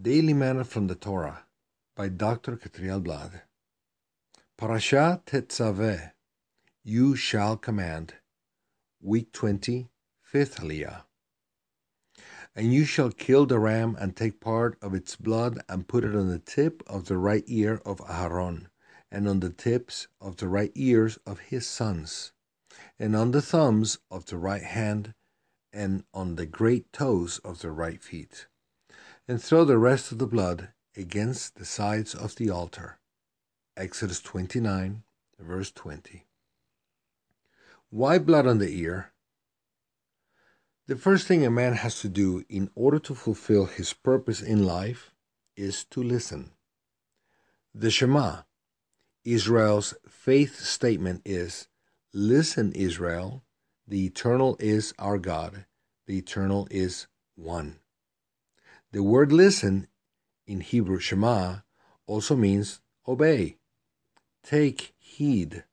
Daily Manna from the Torah by Dr. Catriel Blad. Parashat Tetzaveh, You Shall Command, Week 20, 5th Aliyah. And you shall kill the ram and take part of its blood and put it on the tip of the right ear of Aaron, and on the tips of the right ears of his sons, and on the thumbs of the right hand, and on the great toes of the right feet. And throw the rest of the blood against the sides of the altar. Exodus 29, verse 20. Why blood on the ear? The first thing a man has to do in order to fulfill his purpose in life is to listen. The Shema, Israel's faith statement, is, Listen, Israel, the Eternal is our God, the Eternal is one. The word listen in Hebrew Shema also means obey, take heed.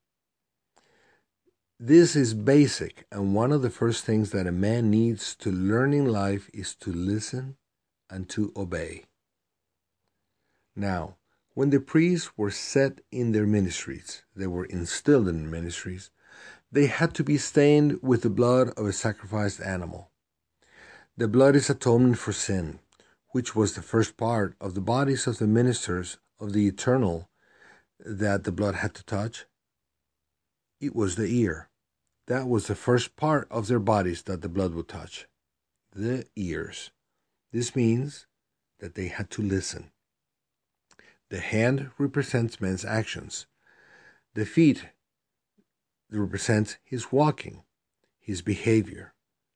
This is basic, and one of the first things that a man needs to learn in life is to listen and to obey. Now, when the priests were set in their ministries, they were instilled in the ministries, they had to be stained with the blood of a sacrificed animal. The blood is atonement for sin, which was the first part of the bodies of the ministers of the Eternal that the blood had to touch. It was the ear. That was the first part of their bodies that the blood would touch. The ears. This means that they had to listen. The hand represents man's actions. The feet represent his walking, his behavior.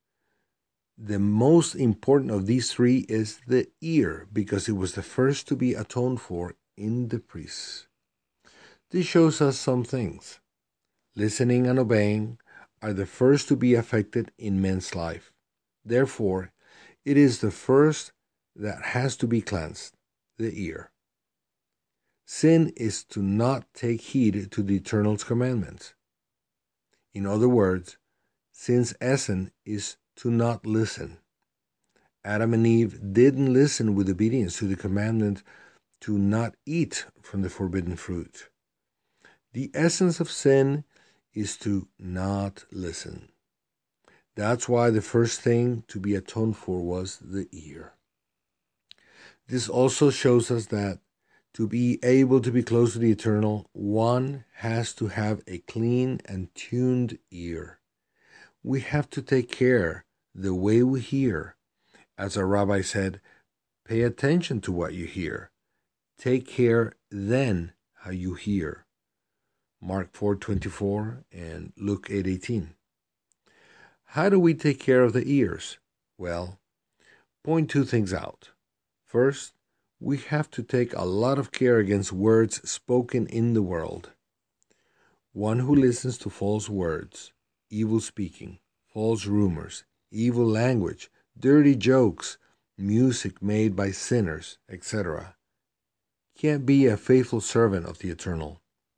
The most important of these three is the ear, because it was the first to be atoned for in the priests. This shows us some things. Listening and obeying are the first to be affected in man's life. Therefore, it is the first that has to be cleansed, the ear. Sin is to not take heed to the Eternal's commandments. In other words, sin's essence is to not listen. Adam and Eve didn't listen with obedience to the commandment to not eat from the forbidden fruit. The essence of sin is to not listen. That's why the first thing to be atoned for was the ear. This also shows us that to be able to be close to the Eternal, one has to have a clean and tuned ear. We have to take care the way we hear. As our rabbi said, pay attention to what you hear. Take care then how you hear. Mark 4:24 and Luke 8:18. How do we take care of the ears? Well, point two things out. First, we have to take a lot of care against words spoken in the world. One who listens to false words, evil speaking, false rumors, evil language, dirty jokes, music made by sinners, etc., can't be a faithful servant of the Eternal.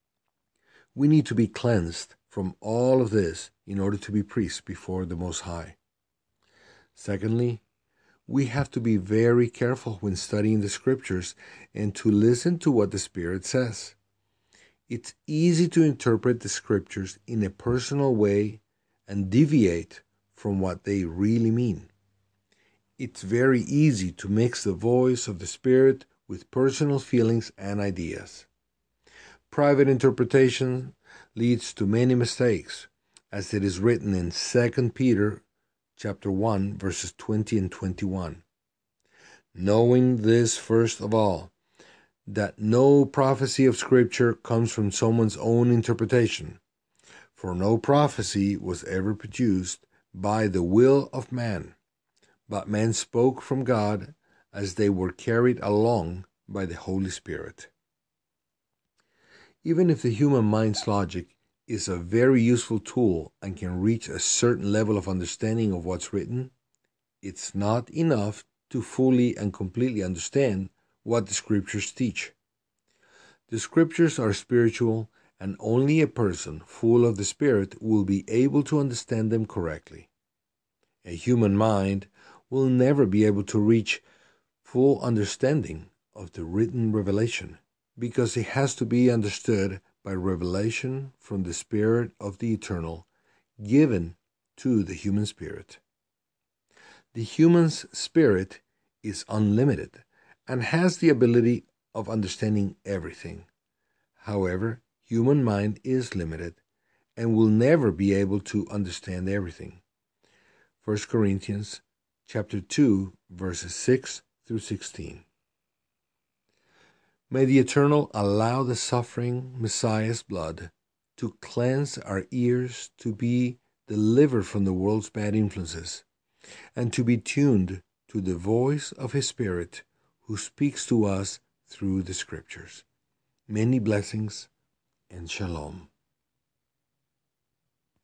We need to be cleansed from all of this in order to be priests before the Most High. Secondly, we have to be very careful when studying the Scriptures and to listen to what the Spirit says. It's easy to interpret the Scriptures in a personal way and deviate from what they really mean. It's very easy to mix the voice of the Spirit with personal feelings and ideas. Private interpretation leads to many mistakes, as it is written in 2 Peter chapter 1, verses 20 and 21. Knowing this first of all, that no prophecy of Scripture comes from someone's own interpretation, for no prophecy was ever produced by the will of man, but men spoke from God as they were carried along by the Holy Spirit. Even if the human mind's logic is a very useful tool and can reach a certain level of understanding of what's written, it's not enough to fully and completely understand what the Scriptures teach. The Scriptures are spiritual, and only a person full of the Spirit will be able to understand them correctly. A human mind will never be able to reach full understanding of the written revelation, because it has to be understood by revelation from the Spirit of the Eternal given to the human spirit. The human's spirit is unlimited and has the ability of understanding everything. However, human mind is limited and will never be able to understand everything. 1 Corinthians chapter 2, verses 6 through 16. May the Eternal allow the suffering Messiah's blood to cleanse our ears, to be delivered from the world's bad influences, and to be tuned to the voice of His Spirit who speaks to us through the Scriptures. Many blessings and shalom.